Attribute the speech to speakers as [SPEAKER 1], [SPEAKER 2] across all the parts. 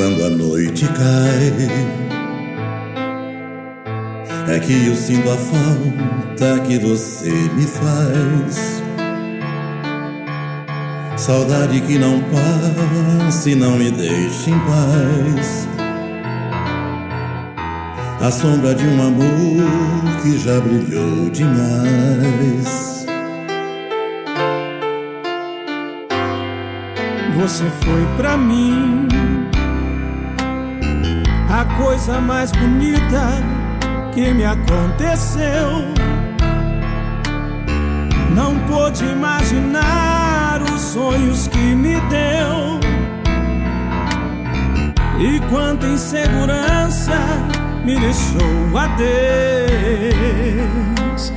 [SPEAKER 1] quando a noite cai, é que eu sinto a falta que você me faz. Saudade que não passa e não me deixa em paz. A sombra de um amor que já brilhou demais.
[SPEAKER 2] Você foi pra mim a coisa mais bonita que me aconteceu. Não pude imaginar os sonhos que me deu. E quanta insegurança me deixou. Adeus,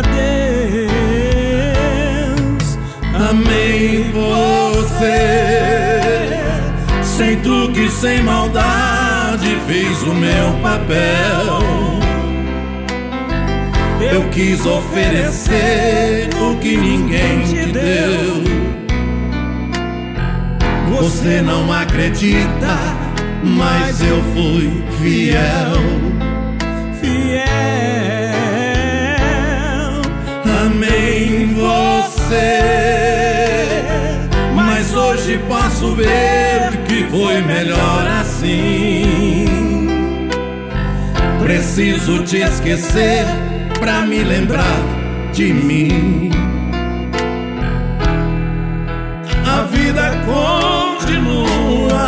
[SPEAKER 2] adeus.
[SPEAKER 1] Amei você, sem truque, sem maldade, fiz o meu papel. Eu quis oferecer o que ninguém te deu. Você não acredita, mas eu fui fiel.
[SPEAKER 2] Fiel.
[SPEAKER 1] Amei você, mas hoje posso ver que foi melhor assim. Preciso te esquecer pra me lembrar de mim. A vida continua,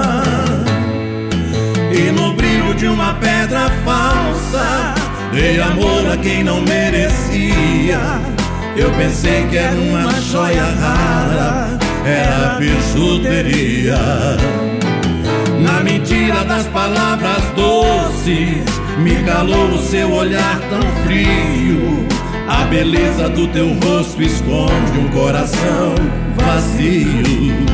[SPEAKER 1] e no brilho de uma pedra falsa dei amor a quem não merecia. Eu pensei que era uma joia rara, era bijuteria. Na mentira das palavras doces me calou o seu olhar tão frio. A beleza do teu rosto esconde um coração vazio.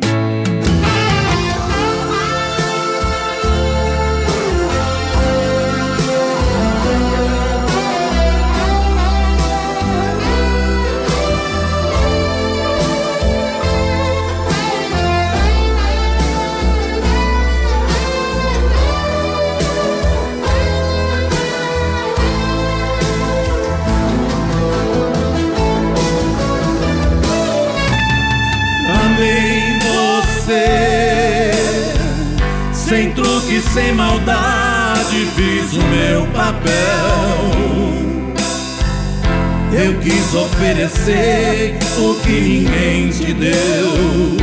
[SPEAKER 1] Sem truque, sem maldade, fiz o meu papel. Eu quis oferecer o que ninguém te deu.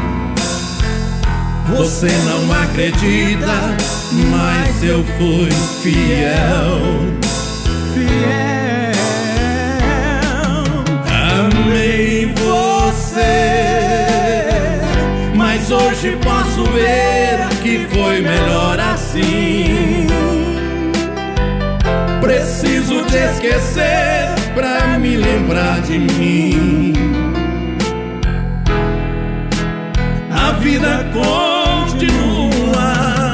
[SPEAKER 1] Você não acredita, mas eu fui fiel.
[SPEAKER 2] Fiel.
[SPEAKER 1] Amei você, mas hoje posso ver que foi melhor assim. Preciso te esquecer pra me lembrar de mim. A vida continua,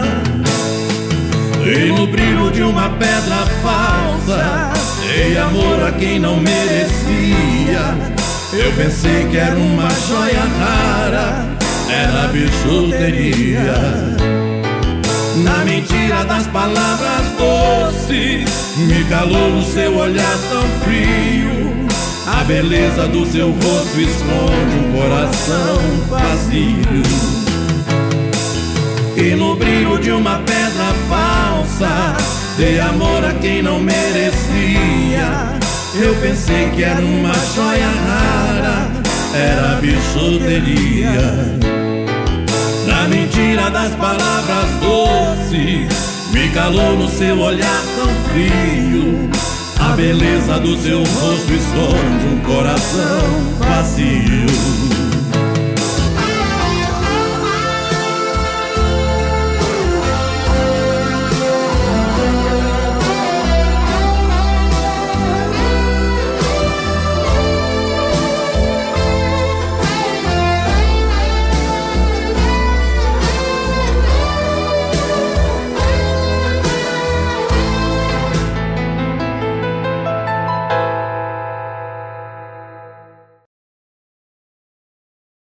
[SPEAKER 1] e no brilho de uma pedra falsa dei amor a quem não merecia. Eu pensei que era uma joia rara, era bijuteria. Na mentira das palavras doces me calou no seu olhar tão frio. A beleza do seu rosto esconde um coração vazio. E no brilho de uma pedra falsa dei amor a quem não merecia. Eu pensei que era uma joia rara, era bijuteria. Na mentira das palavras doces me calou no seu olhar tão frio. A beleza do seu rosto esconde um coração